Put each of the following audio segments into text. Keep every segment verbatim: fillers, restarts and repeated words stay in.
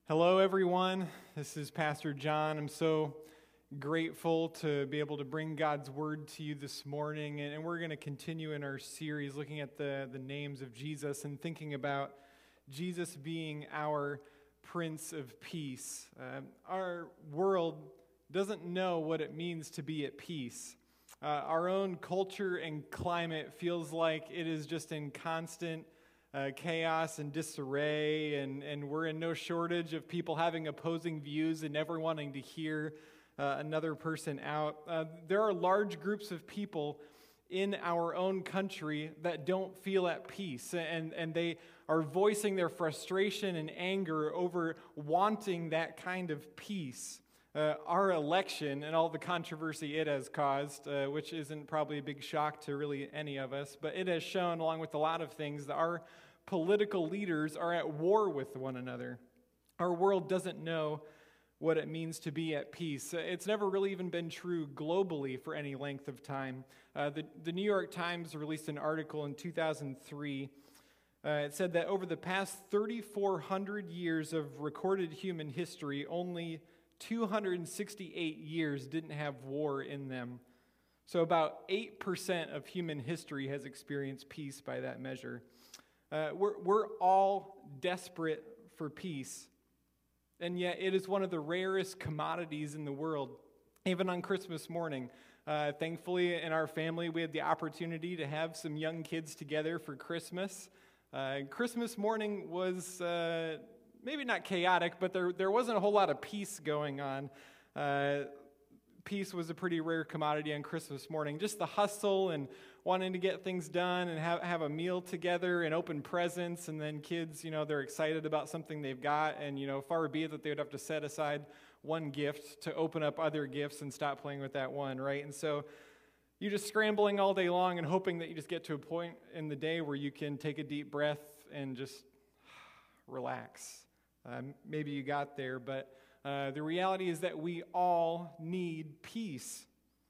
Hello, everyone. This is Pastor John. I'm so grateful to be able to bring God's word to you this morning, and, and we're going to continue in our series looking at the, the names of Jesus and thinking about Jesus being our Prince of Peace. Um, our world doesn't know what it means to be at peace. Uh, our own culture and climate feels like it is just in constant Uh, chaos and disarray, and, and we're in no shortage of people having opposing views and never wanting to hear uh, another person out. Uh, there are large groups of people in our own country that don't feel at peace, and, and they are voicing their frustration and anger over wanting that kind of peace. Uh, our election and all the controversy it has caused, uh, which isn't probably a big shock to really any of us, but it has shown, along with a lot of things, that our political leaders are at war with one another. Our world doesn't know what it means to be at peace. It's never really even been true globally for any length of time. Uh, the, the New York Times released an article in two thousand three. Uh, it said that over the past thirty-four hundred years of recorded human history, only two hundred sixty-eight years didn't have war in them. So about eight percent of human history has experienced peace by that measure. Uh, we're, we're all desperate for peace, and yet it is one of the rarest commodities in the world. Even on Christmas morning, uh, thankfully in our family we had the opportunity to have some young kids together for Christmas. Uh, Christmas morning was uh, maybe not chaotic, but there, there wasn't a whole lot of peace going on. Uh, peace was a pretty rare commodity on Christmas morning. Just the hustle and wanting to get things done and have, have a meal together and open presents, and then kids, you know, they're excited about something they've got, and, you know, far be it that they would have to set aside one gift to open up other gifts and stop playing with that one, right? And so you're just scrambling all day long and hoping that you just get to a point in the day where you can take a deep breath and just relax. Um, maybe you got there, but uh, the reality is that we all need peace.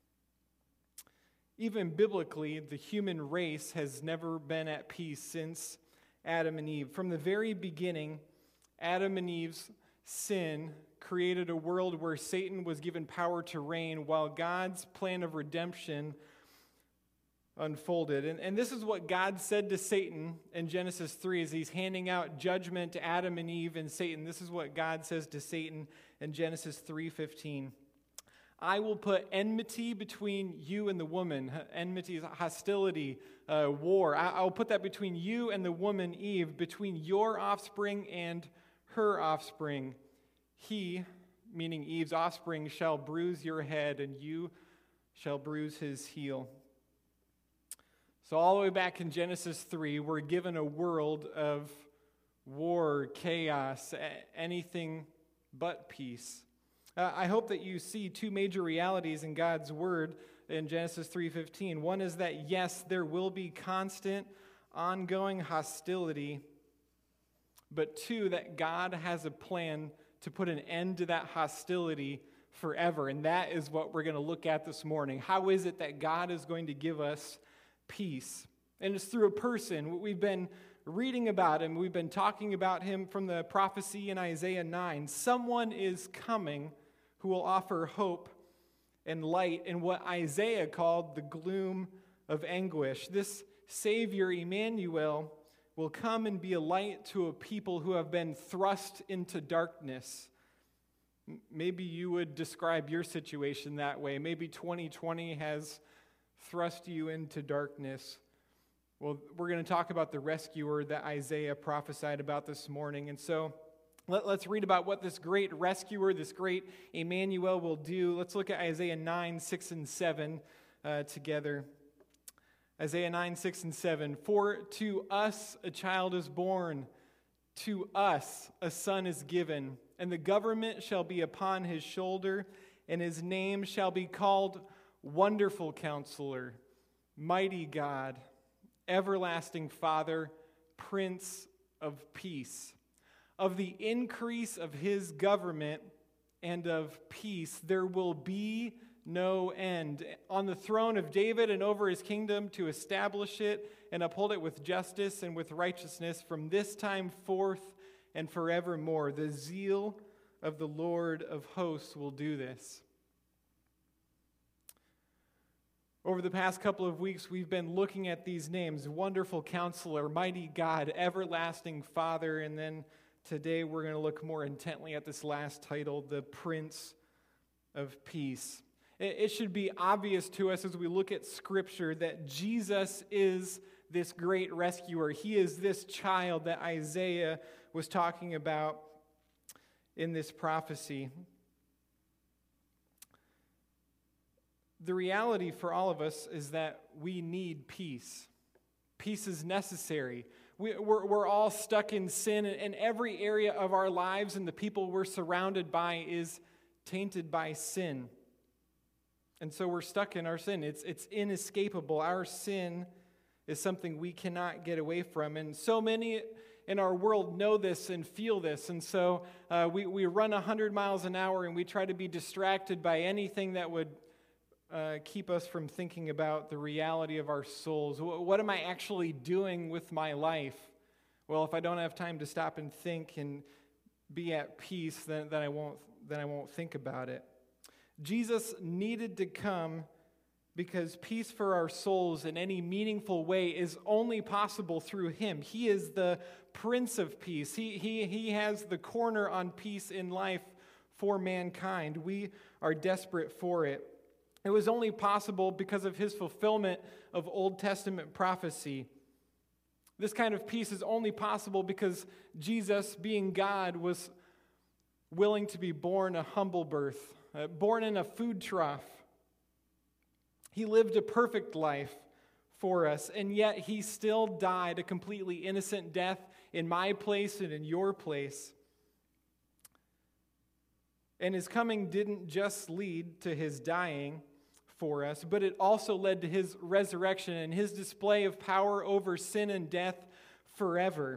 Even biblically, the human race has never been at peace since Adam and Eve. From the very beginning, Adam and Eve's sin created a world where Satan was given power to reign while God's plan of redemption unfolded. And, and this is what God said to Satan in Genesis three as he's handing out judgment to Adam and Eve and Satan. This is what God says to Satan in Genesis three fifteen. I will put enmity between you and the woman. Enmity is hostility, uh, war. I, I'll put that between you and the woman, Eve, between your offspring and her offspring. He, meaning Eve's offspring, shall bruise your head, and you shall bruise his heel. So all the way back in Genesis three, we're given a world of war, chaos, anything but peace. Uh, I hope that you see two major realities in God's word in Genesis three fifteen. One is that, yes, there will be constant, ongoing hostility, but two, that God has a plan to put an end to that hostility forever, and that is what we're going to look at this morning. How is it that God is going to give us peace? And it's through a person. We've been reading about him. We've been talking about him from the prophecy in Isaiah nine. Someone is coming who will offer hope and light in what Isaiah called the gloom of anguish. This Savior, Emmanuel, will come and be a light to a people who have been thrust into darkness. Maybe you would describe your situation that way. Maybe twenty twenty has thrust you into darkness. Well, we're going to talk about the rescuer that Isaiah prophesied about this morning. And so let, let's read about what this great rescuer, this great Emmanuel will do. Let's look at Isaiah nine, six, and seven uh, together. Isaiah nine, six, and seven. For to us a child is born, to us a son is given, and the government shall be upon his shoulder, and his name shall be called Wonderful Counselor, Mighty God, Everlasting Father, Prince of Peace. Of the increase of his government and of peace there will be no end. On the throne of David and over his kingdom, to establish it and uphold it with justice and with righteousness from this time forth and forevermore. The zeal of the Lord of hosts will do this. Over the past couple of weeks, we've been looking at these names: Wonderful Counselor, Mighty God, Everlasting Father, and then today we're going to look more intently at this last title, the Prince of Peace. It should be obvious to us as we look at Scripture that Jesus is this great rescuer. He is this child that Isaiah was talking about in this prophecy. The reality for all of us is that we need peace. Peace is necessary. We, we're, we're all stuck in sin, and every area of our lives and the people we're surrounded by is tainted by sin. And so we're stuck in our sin. It's, it's inescapable. Our sin is something we cannot get away from. And so many in our world know this and feel this. And so uh, we, we run one hundred miles an hour and we try to be distracted by anything that would uh, keep us from thinking about the reality of our souls. What am I actually doing with my life? Well, if I don't have time to stop and think and be at peace, then, then I won't, then I won't think about it. Jesus needed to come because peace for our souls in any meaningful way is only possible through him. He is the Prince of Peace. He, he, he has the corner on peace in life for mankind. We are desperate for it. It was only possible because of his fulfillment of Old Testament prophecy. This kind of peace is only possible because Jesus, being God, was willing to be born a humble birth, uh, born in a food trough. He lived a perfect life for us, and yet he still died a completely innocent death in my place and in your place. And his coming didn't just lead to his dying for us, but it also led to his resurrection and his display of power over sin and death forever.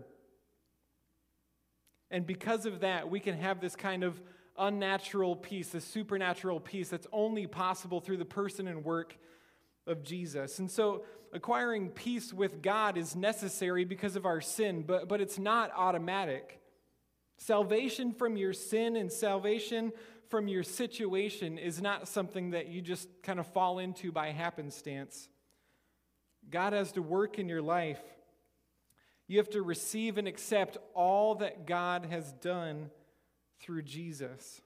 And because of that, we can have this kind of unnatural peace, this supernatural peace that's only possible through the person and work of Jesus. And so acquiring peace with God is necessary because of our sin, but, but it's not automatic. Salvation from your sin and salvation from your situation is not something that you just kind of fall into by happenstance. God has to work in your life. You have to receive and accept all that God has done through Jesus.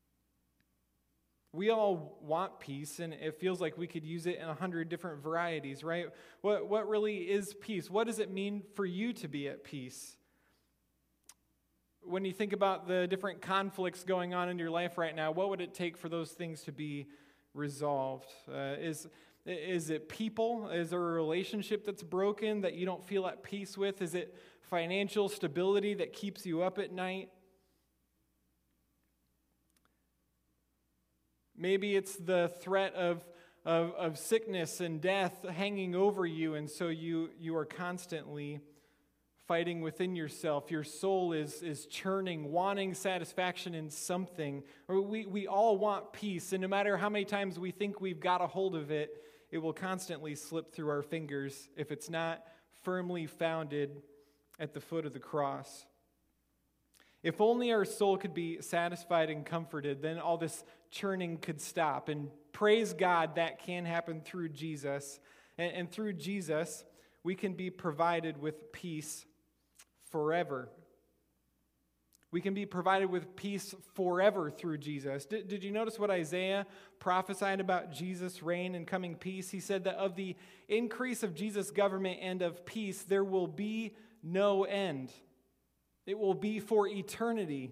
We all want peace, and it feels like we could use it in a hundred different varieties, right? What, what really is peace? What does it mean for you to be at peace? When you think about the different conflicts going on in your life right now, what would it take for those things to be resolved? Uh, is, is it people? Is there a relationship that's broken that you don't feel at peace with? Is it financial stability that keeps you up at night? Maybe it's the threat of, of, of sickness and death hanging over you, and so you, you are constantly fighting within yourself. Your soul is, is churning, wanting satisfaction in something. Or we, we all want peace, and no matter how many times we think we've got a hold of it, it will constantly slip through our fingers if it's not firmly founded at the foot of the cross. If only our soul could be satisfied and comforted, then all this churning could stop. And praise God, that can happen through Jesus. And, and through Jesus, we can be provided with peace forever. We can be provided with peace forever through Jesus. Did, did you notice what Isaiah prophesied about Jesus' reign and coming peace? He said that of the increase of Jesus' government and of peace, there will be no end. It will be for eternity.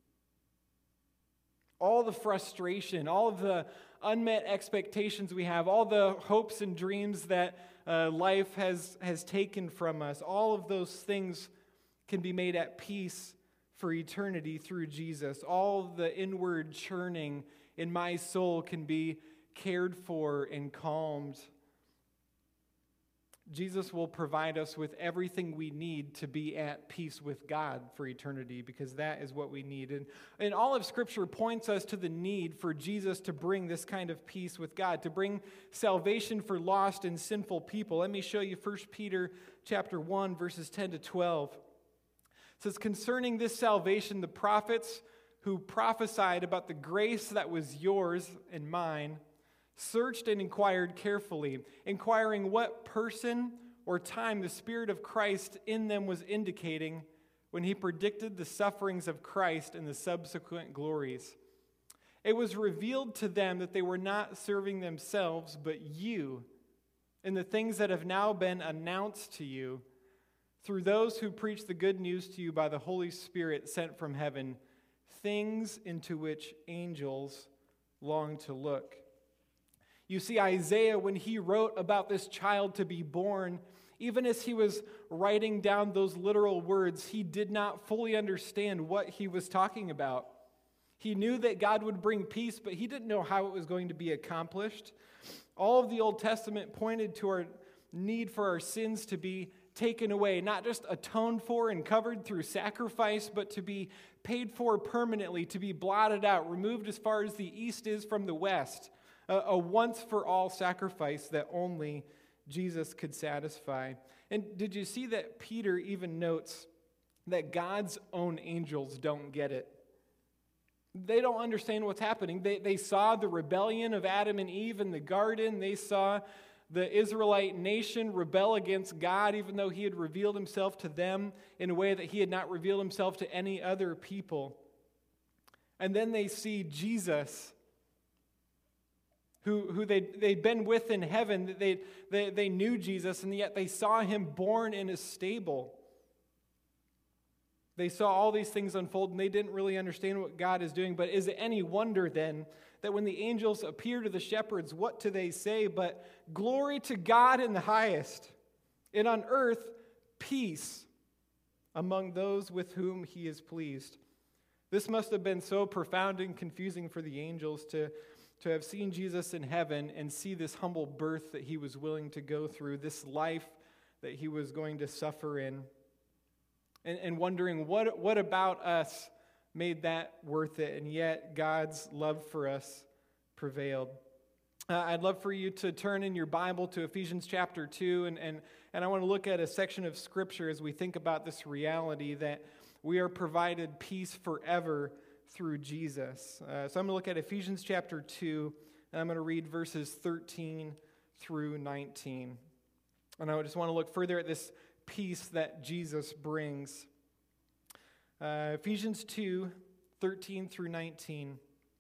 All the frustration, all of the unmet expectations we have, all the hopes and dreams that uh, life has, has taken from us, all of those things can be made at peace for eternity through Jesus. All the inward churning in my soul can be cared for and calmed. Jesus will provide us with everything we need to be at peace with God for eternity, because that is what we need. And, and all of Scripture points us to the need for Jesus to bring this kind of peace with God, to bring salvation for lost and sinful people. Let me show you First Peter chapter one, verses ten to twelve. It says, concerning this salvation, the prophets who prophesied about the grace that was yours and mine searched and inquired carefully, inquiring what person or time the Spirit of Christ in them was indicating when he predicted the sufferings of Christ and the subsequent glories. It was revealed to them that they were not serving themselves, but you, in the things that have now been announced to you through those who preach the good news to you by the Holy Spirit sent from heaven, things into which angels long to look. You see, Isaiah, when he wrote about this child to be born, even as he was writing down those literal words, he did not fully understand what he was talking about. He knew that God would bring peace, but he didn't know how it was going to be accomplished. All of the Old Testament pointed to our need for our sins to be taken away, not just atoned for and covered through sacrifice, but to be paid for permanently, to be blotted out, removed as far as the east is from the west, a, a once-for-all sacrifice that only Jesus could satisfy. And did you see that Peter even notes that God's own angels don't get it? They don't understand what's happening. They, they saw the rebellion of Adam and Eve in the garden. They saw the Israelite nation rebel against God, even though he had revealed himself to them in a way that he had not revealed himself to any other people. And then they see Jesus, who, who they'd, they'd been with in heaven. They, they, they knew Jesus, and yet they saw him born in a stable. They saw all these things unfold, and they didn't really understand what God is doing. But is it any wonder then that when the angels appear to the shepherds, what do they say? But glory to God in the highest, and on earth peace among those with whom he is pleased. This must have been so profound and confusing for the angels to, to have seen Jesus in heaven and see this humble birth that he was willing to go through, this life that he was going to suffer in. And, and wondering what, what about us made that worth it, and yet God's love for us prevailed. Uh, I'd love for you to turn in your Bible to Ephesians chapter two, and, and, and I want to look at a section of Scripture as we think about this reality that we are provided peace forever through Jesus. Uh, so I'm going to look at Ephesians chapter two, and I'm going to read verses thirteen through nineteen. And I just want to look further at this peace that Jesus brings. Uh, Ephesians two, thirteen through nineteen.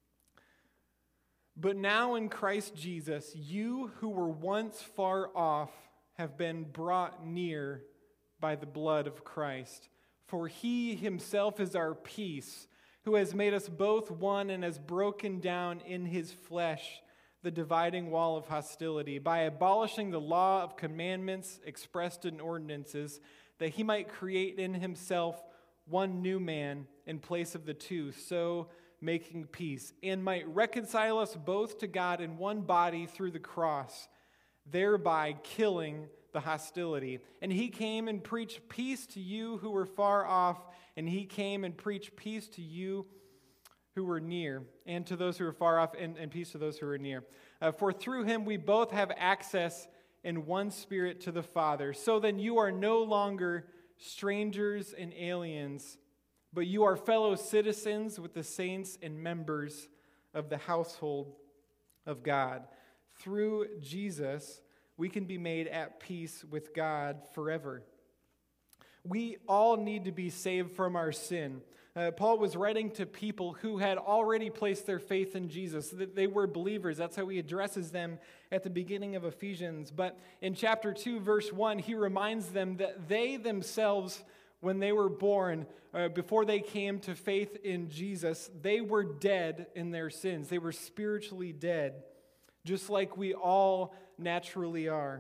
But now in Christ Jesus, you who were once far off have been brought near by the blood of Christ. For he himself is our peace, who has made us both one and has broken down in his flesh the dividing wall of hostility, by abolishing the law of commandments expressed in ordinances, that he might create in himself one new man in place of the two, so making peace, and might reconcile us both to God in one body through the cross, thereby killing the hostility. And he came and preached peace to you who were far off, and he came and preached peace to you who were near, and to those who are far off, and, and peace to those who are near. Uh, for through him we both have access in one Spirit to the Father. So then you are no longer strangers and aliens, but you are fellow citizens with the saints and members of the household of God. Through Jesus, we can be made at peace with God forever. We all need to be saved from our sin. Uh, Paul was writing to people who had already placed their faith in Jesus. They were believers. That's how he addresses them at the beginning of Ephesians. But in chapter two, verse one, he reminds them that they themselves, when they were born, uh, before they came to faith in Jesus, they were dead in their sins. They were spiritually dead, just like we all naturally are.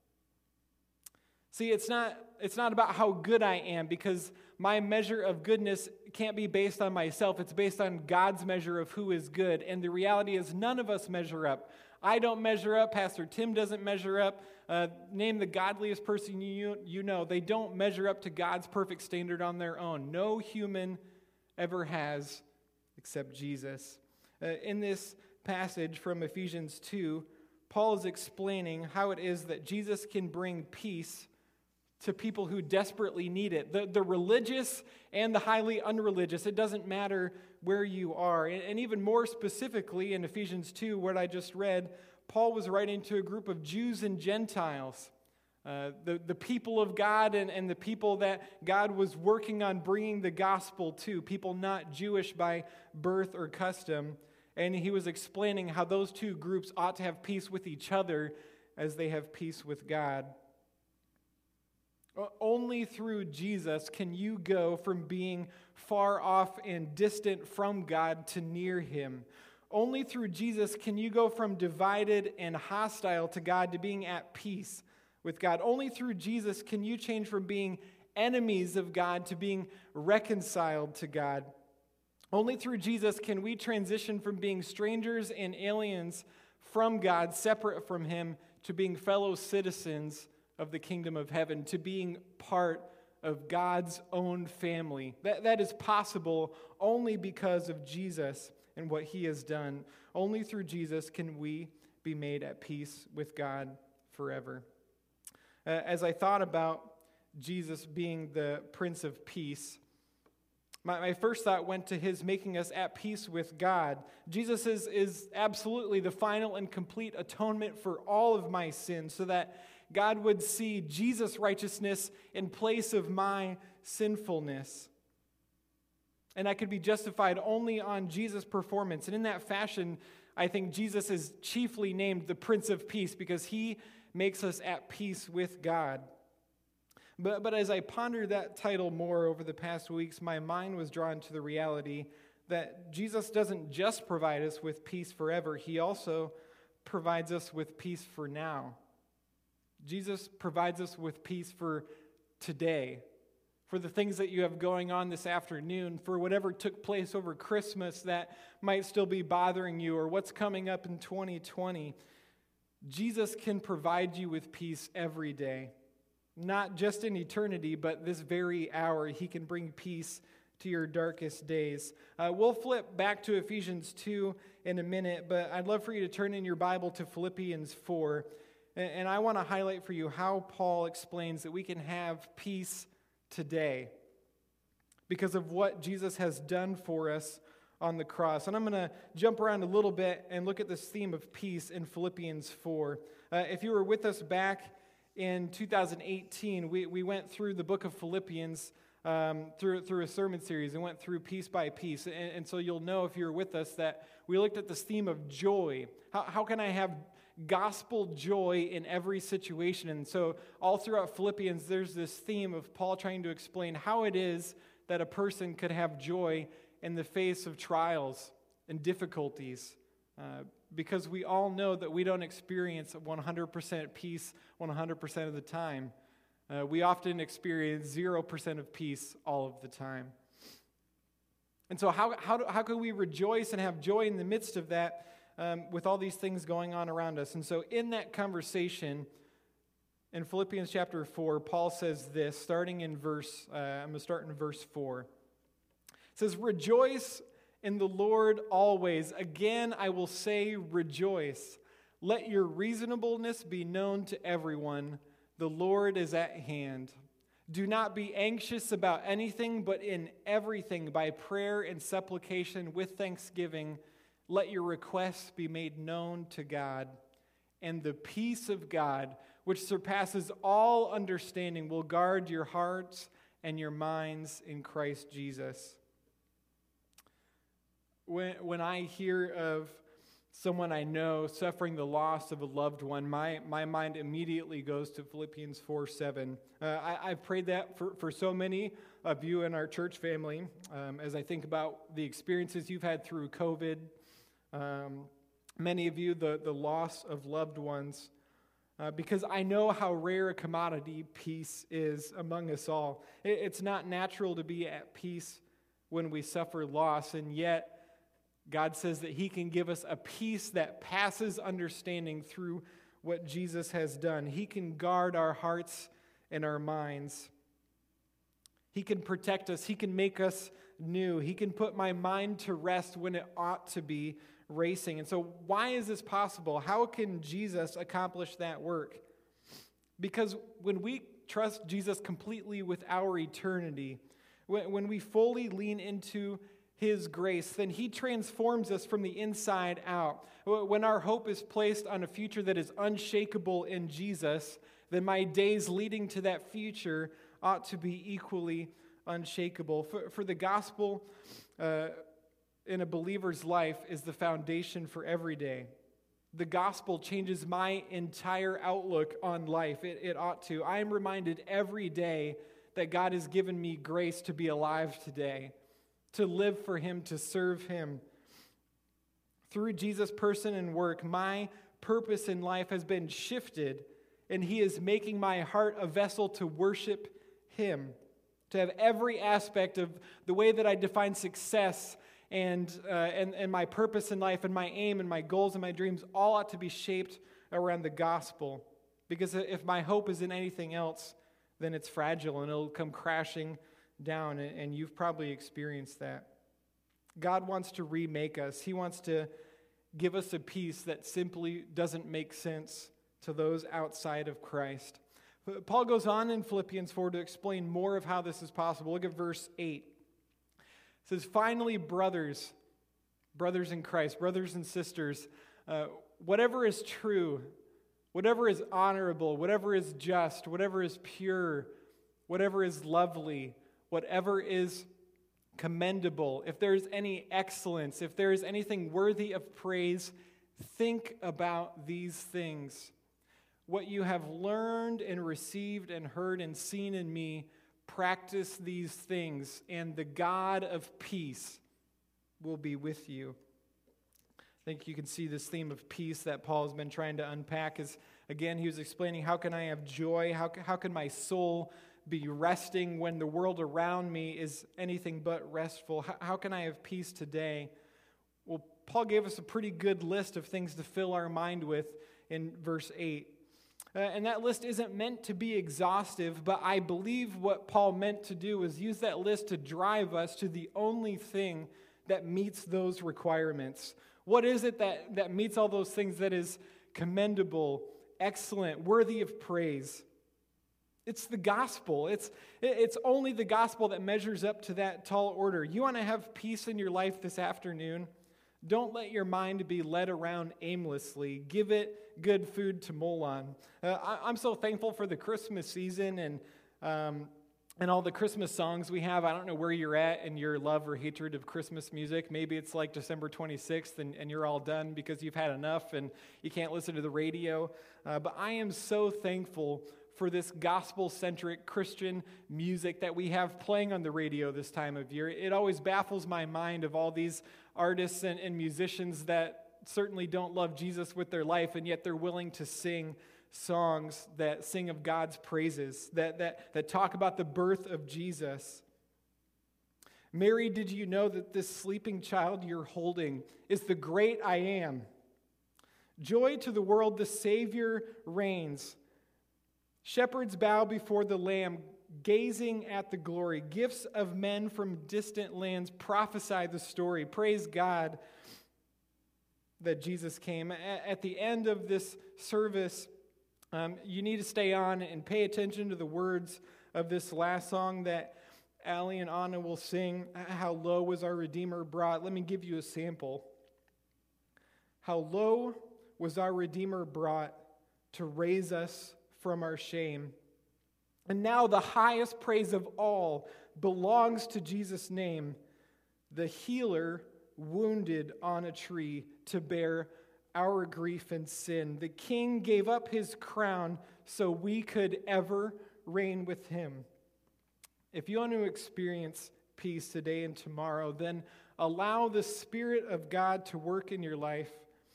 See, it's not, it's not about how good I am, because my measure of goodness can't be based on myself. It's based on God's measure of who is good. And the reality is none of us measure up. I don't measure up. Pastor Tim doesn't measure up. Uh, name the godliest person you, you know. They don't measure up to God's perfect standard on their own. No human ever has except Jesus. Uh, in this passage from Ephesians two, Paul is explaining how it is that Jesus can bring peace to people who desperately need it. The, the religious and the highly unreligious. It doesn't matter where you are. And, and even more specifically, in Ephesians two, what I just read, Paul was writing to a group of Jews and Gentiles, uh, the, the people of God and, and the people that God was working on bringing the gospel to, people not Jewish by birth or custom. And he was explaining how those two groups ought to have peace with each other as they have peace with God. Only through Jesus can you go from being far off and distant from God to near Him. Only through Jesus can you go from divided and hostile to God to being at peace with God. Only through Jesus can you change from being enemies of God to being reconciled to God. Only through Jesus can we transition from being strangers and aliens from God, separate from Him, to being fellow citizens of the kingdom of heaven, to being part of God's own family. That, that is possible only because of Jesus and what He has done. Only through Jesus can we be made at peace with God forever. Uh, as I thought about Jesus being the Prince of Peace, my, my first thought went to His making us at peace with God. Jesus is, is absolutely the final and complete atonement for all of my sins, so that God would see Jesus' righteousness in place of my sinfulness. And I could be justified only on Jesus' performance. And in that fashion, I think Jesus is chiefly named the Prince of Peace because He makes us at peace with God. But, but as I pondered that title more over the past weeks, my mind was drawn to the reality that Jesus doesn't just provide us with peace forever, He also provides us with peace for now. Jesus provides us with peace for today, for the things that you have going on this afternoon, for whatever took place over Christmas that might still be bothering you, or what's coming up in twenty twenty. Jesus can provide you with peace every day, not just in eternity, but this very hour. He can bring peace to your darkest days. Uh, we'll flip back to Ephesians two in a minute, but I'd love for you to turn in your Bible to Philippians four. And I want to highlight for you how Paul explains that we can have peace today because of what Jesus has done for us on the cross. And I'm going to jump around a little bit and look at this theme of peace in Philippians four. Uh, if you were with us back in two thousand eighteen, we, we went through the book of Philippians um, through, through a sermon series and went through piece by piece. And, and so you'll know if you're with us that we looked at this theme of joy. How, how can I have gospel joy in every situation? And so all throughout Philippians, there's this theme of Paul trying to explain how it is that a person could have joy in the face of trials and difficulties. Uh, because we all know that we don't experience one hundred percent peace one hundred percent of the time. Uh, we often experience zero percent of peace all of the time. And so how, how, do, how can we rejoice and have joy in the midst of that? Um, with all these things going on around us. And so in that conversation, in Philippians chapter four, Paul says this, starting in verse, uh, I'm going to start in verse four. It says, "Rejoice in the Lord always. Again, I will say rejoice. Let your reasonableness be known to everyone. The Lord is at hand. Do not be anxious about anything, but in everything by prayer and supplication with thanksgiving, let your requests be made known to God, and the peace of God, which surpasses all understanding, will guard your hearts and your minds in Christ Jesus." When, when I hear of someone I know suffering the loss of a loved one, my, my mind immediately goes to Philippians four seven. Uh, I, I've prayed that for, for so many of you in our church family um, as I think about the experiences you've had through COVID. Um, many of you, the, the loss of loved ones, uh, because I know how rare a commodity peace is among us all. It, it's not natural to be at peace when we suffer loss, and yet God says that He can give us a peace that passes understanding through what Jesus has done. He can guard our hearts and our minds. He can protect us. He can make us new. He can put my mind to rest when it ought to be racing. And so why is this possible? How can Jesus accomplish that work? Because when we trust Jesus completely with our eternity, when, when we fully lean into His grace, then He transforms us from the inside out. When our hope is placed on a future that is unshakable in Jesus, then my days leading to that future ought to be equally unshakable. For, for the gospel uh, in a believer's life is the foundation for every day. The gospel changes my entire outlook on life. It, it ought to. I am reminded every day that God has given me grace to be alive today, to live for Him, to serve Him. Through Jesus' person and work, my purpose in life has been shifted, and He is making my heart a vessel to worship Him, to have every aspect of the way that I define success and, uh, and, and my purpose in life and my aim and my goals and my dreams all ought to be shaped around the gospel. Because if my hope is in anything else, then it's fragile and it'll come crashing down, and you've probably experienced that. God wants to remake us. He wants to give us a peace that simply doesn't make sense to those outside of Christ. Paul goes on in Philippians four to explain more of how this is possible. Look at verse eight. It says, "Finally, brothers, brothers in Christ, brothers and sisters, uh, whatever is true, whatever is honorable, whatever is just, whatever is pure, whatever is lovely, whatever is commendable, if there's any excellence, if there is anything worthy of praise, think about these things. What you have learned and received and heard and seen in me, practice these things, and the God of peace will be with you." I think you can see this theme of peace that Paul has been trying to unpack. Is again, he was explaining, how can I have joy? How, how can my soul be resting when the world around me is anything but restful? How, how can I have peace today? Well, Paul gave us a pretty good list of things to fill our mind with in verse eight. Uh, and that list isn't meant to be exhaustive, but I believe what Paul meant to do is use that list to drive us to the only thing that meets those requirements. What is it that, that meets all those things that is commendable, excellent, worthy of praise? It's the gospel. It's, it's only the gospel that measures up to that tall order. You want to have peace in your life this afternoon? Don't let your mind be led around aimlessly. Give it good food to mull on. Uh, I, I'm so thankful for the Christmas season and um, and all the Christmas songs we have. I don't know where you're at in your love or hatred of Christmas music. Maybe it's like December twenty-sixth and, and you're all done because you've had enough and you can't listen to the radio. Uh, but I am so thankful for this gospel-centric Christian music that we have playing on the radio this time of year. It always baffles my mind of all these artists and, and musicians that certainly don't love Jesus with their life, and yet they're willing to sing songs that sing of God's praises, that, that, that talk about the birth of Jesus. Mary, did you know that this sleeping child you're holding is the great I Am? Joy to the world, the Savior reigns. Shepherds bow before the Lamb, gazing at the glory. Gifts of men from distant lands prophesy the story. Praise God that Jesus came. At the end of this service, um, you need to stay on and pay attention to the words of this last song that Allie and Anna will sing. How low was our Redeemer brought? Let me give you a sample. How low was our Redeemer brought to raise us from our shame. And now the highest praise of all belongs to Jesus' name, the healer wounded on a tree to bear our grief and sin. The King gave up his crown so we could ever reign with him. If you want to experience peace today and tomorrow, then allow the Spirit of God to work in your life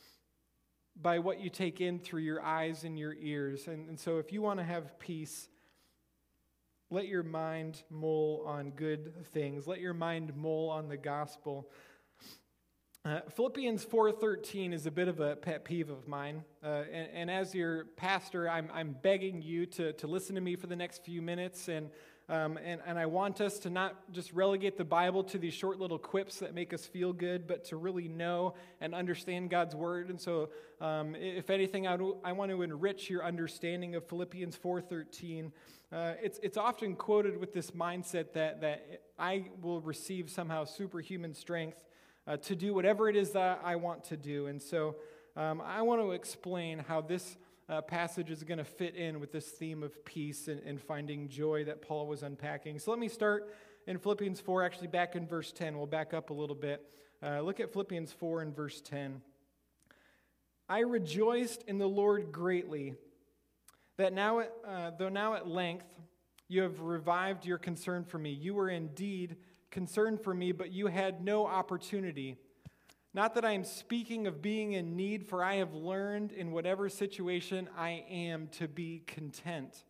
by what you take in through your eyes and your ears. And, and so if you want to have peace, let your mind mull on good things. Let your mind mull on the gospel. Uh, Philippians four thirteen is a bit of a pet peeve of mine. Uh, and, and as your pastor, I'm, I'm begging you to, to listen to me for the next few minutes. And Um, and, and I want us to not just relegate the Bible to these short little quips that make us feel good, but to really know and understand God's Word. And so, um, if anything, I, do, I want to enrich your understanding of Philippians four thirteen. Uh, it's, it's often quoted with this mindset that, that I will receive somehow superhuman strength uh, to do whatever it is that I want to do. And so um, I want to explain how this uh, passage is going to fit in with this theme of peace and, and finding joy that Paul was unpacking. So let me start in Philippians four, actually back in verse ten. We'll back up a little bit. Uh, look at Philippians four and verse ten. I rejoiced in the Lord greatly, that now, uh, though now at length you have revived your concern for me. You were indeed concerned for me, but you had no opportunity. Not that I am speaking of being in need, for I have learned in whatever situation I am to be content.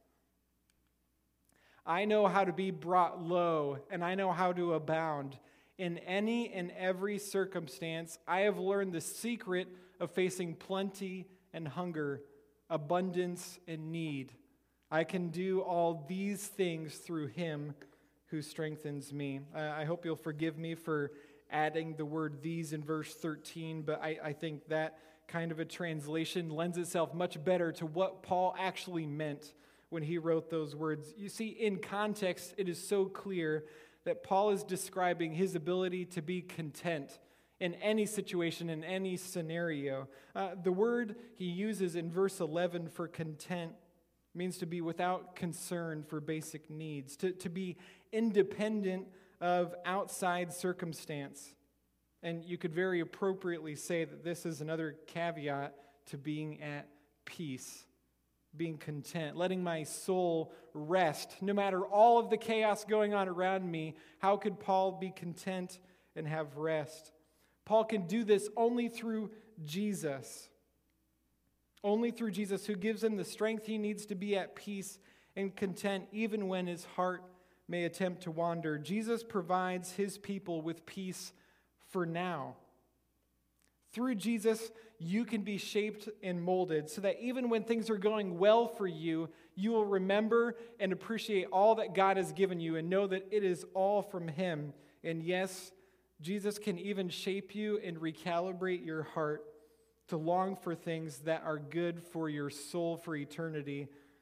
I know how to be brought low, and I know how to abound. In any and every circumstance, I have learned the secret of facing plenty and hunger, abundance and need. I can do all these things through him who strengthens me. Uh, I hope you'll forgive me for adding the word these in verse thirteen, but I, I think that kind of a translation lends itself much better to what Paul actually meant when he wrote those words. You see, in context, it is so clear that Paul is describing his ability to be content in any situation, in any scenario. Uh, the word he uses in verse eleven for content means to be without concern for basic needs, to, to be independent of outside circumstance. And you could very appropriately say that this is another caveat to being at peace, being content, letting my soul rest. No matter all of the chaos going on around me, how could Paul be content and have rest? Paul can do this only through Jesus. Only through Jesus, who gives him the strength he needs to be at peace and content, even when his heart may attempt to wander. Jesus provides his people with peace for now. Through Jesus, you can be shaped and molded so that even when things are going well for you, you will remember and appreciate all that God has given you and know that it is all from him. And yes, Jesus can even shape you and recalibrate your heart to long for things that are good for your soul for eternity,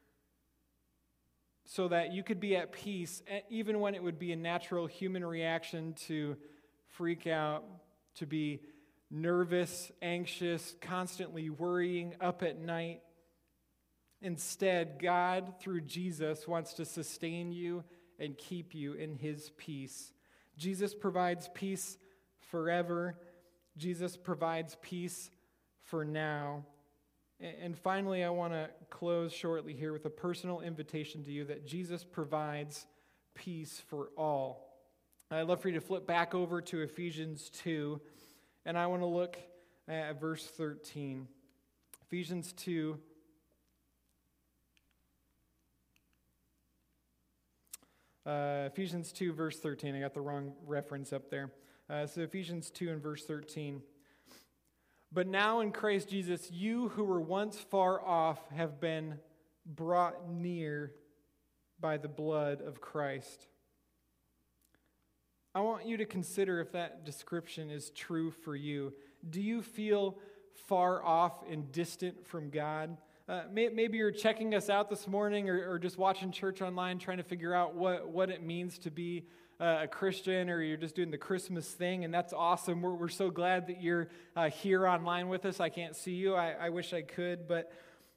so that you could be at peace even when it would be a natural human reaction to freak out, to be nervous, anxious, constantly worrying, up at night. Instead, God, through Jesus, wants to sustain you and keep you in his peace. Jesus provides peace forever. Jesus provides peace for now. And finally, I want to close shortly here with a personal invitation to you that Jesus provides peace for all. I'd love for you to flip back over to Ephesians two, and I want to look at verse thirteen. Ephesians two. Uh, Ephesians two, verse thirteen. I got the wrong reference up there. Uh, so Ephesians two and verse thirteen. But now in Christ Jesus, you who were once far off have been brought near by the blood of Christ. I want you to consider if that description is true for you. Do you feel far off and distant from God? Uh, may, maybe you're checking us out this morning or, or just watching church online trying to figure out what, what it means to be uh, a Christian, or you're just doing the Christmas thing, and that's awesome. We're, we're so glad that you're uh, here online with us. I can't see you. I, I wish I could, but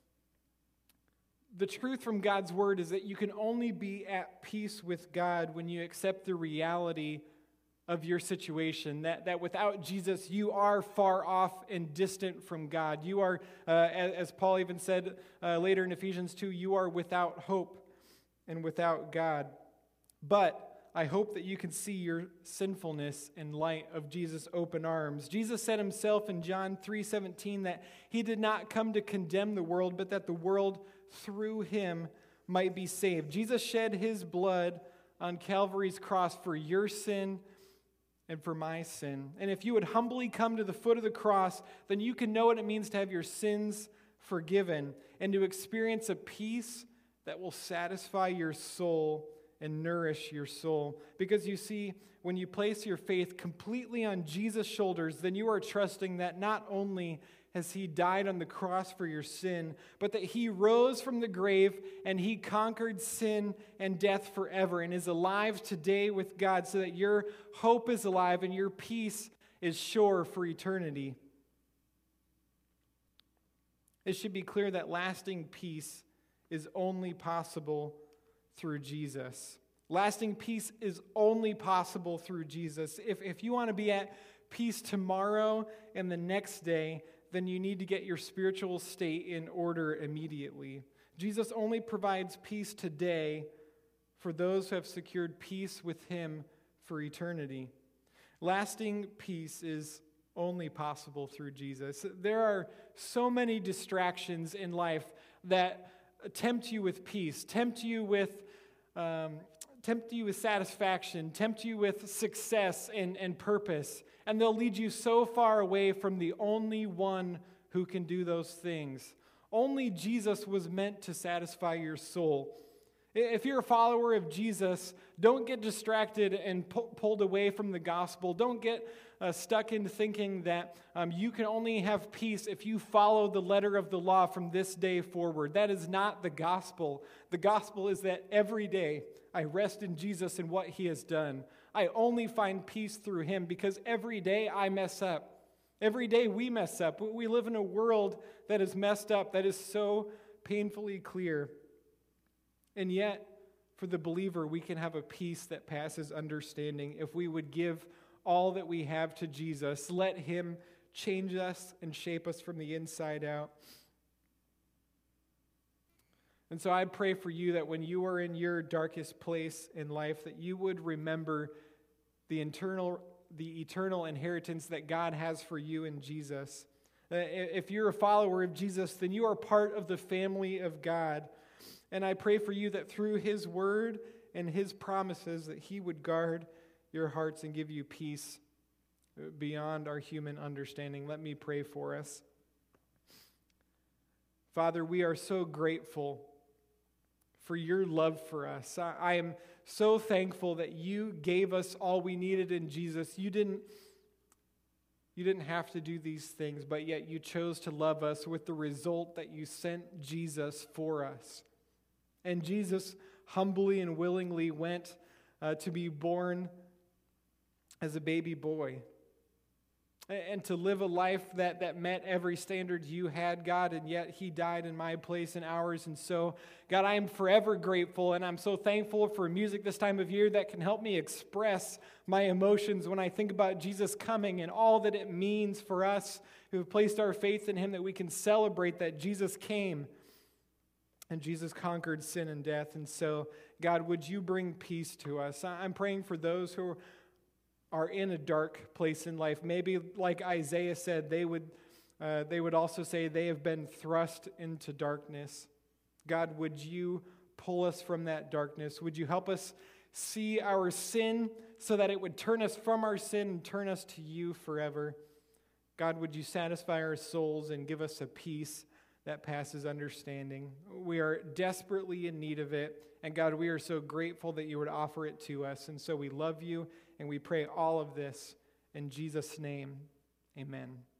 the truth from God's word is that you can only be at peace with God when you accept the reality of your situation, that, that without Jesus, you are far off and distant from God. You are, uh, as, as Paul even said uh, later in Ephesians two, you are without hope and without God. But I hope that you can see your sinfulness in light of Jesus' open arms. Jesus said himself in John three seventeen that he did not come to condemn the world, but that the world through him might be saved. Jesus shed his blood on Calvary's cross for your sin and for my sin. And if you would humbly come to the foot of the cross, then you can know what it means to have your sins forgiven and to experience a peace that will satisfy your soul and nourish your soul. Because you see, when you place your faith completely on Jesus' shoulders, then you are trusting that not only as he died on the cross for your sin, but that he rose from the grave and he conquered sin and death forever and is alive today with God, so that your hope is alive and your peace is sure for eternity. It should be clear that lasting peace is only possible through Jesus. Lasting peace is only possible through Jesus. If, if you want to be at peace tomorrow and the next day, then you need to get your spiritual state in order immediately. Jesus only provides peace today for those who have secured peace with him for eternity. Lasting peace is only possible through Jesus. There are so many distractions in life that tempt you with peace, tempt you with um, tempt you with satisfaction, tempt you with success and, and purpose, and they'll lead you so far away from the only one who can do those things. Only Jesus was meant to satisfy your soul. If you're a follower of Jesus, don't get distracted and pu- pulled away from the gospel. Don't get uh, stuck into thinking that um, you can only have peace if you follow the letter of the law from this day forward. That is not the gospel. The gospel is that every day I rest in Jesus and what he has done. I only find peace through him because every day I mess up. Every day we mess up. We live in a world that is messed up, that is so painfully clear. And yet, for the believer, we can have a peace that passes understanding if we would give all that we have to Jesus. Let him change us and shape us from the inside out. And so I pray for you that when you are in your darkest place in life, that you would remember the eternal, the eternal inheritance that God has for you in Jesus. If you're a follower of Jesus, then you are part of the family of God. And I pray for you that through his word and his promises that he would guard your hearts and give you peace beyond our human understanding. Let me pray for us. Father, we are so grateful for your love for us. I, I am so thankful that you gave us all we needed in Jesus. You didn't, you didn't have to do these things, but yet you chose to love us with the result that you sent Jesus for us. And Jesus humbly and willingly went uh, to be born as a baby boy and to live a life that, that met every standard you had, God, and yet he died in my place and ours. And so, God, I am forever grateful, and I'm so thankful for music this time of year that can help me express my emotions when I think about Jesus coming and all that it means for us who have placed our faith in him, that we can celebrate that Jesus came and Jesus conquered sin and death. And so, God, would you bring peace to us? I'm praying for those who are in a dark place in life. Maybe like Isaiah said, they would, uh, they would also say they have been thrust into darkness. God, would you pull us from that darkness? Would you help us see our sin so that it would turn us from our sin and turn us to you forever? God, would you satisfy our souls and give us a peace that passes understanding? We are desperately in need of it. And God, we are so grateful that you would offer it to us. And so we love you, and we pray all of this in Jesus' name. Amen.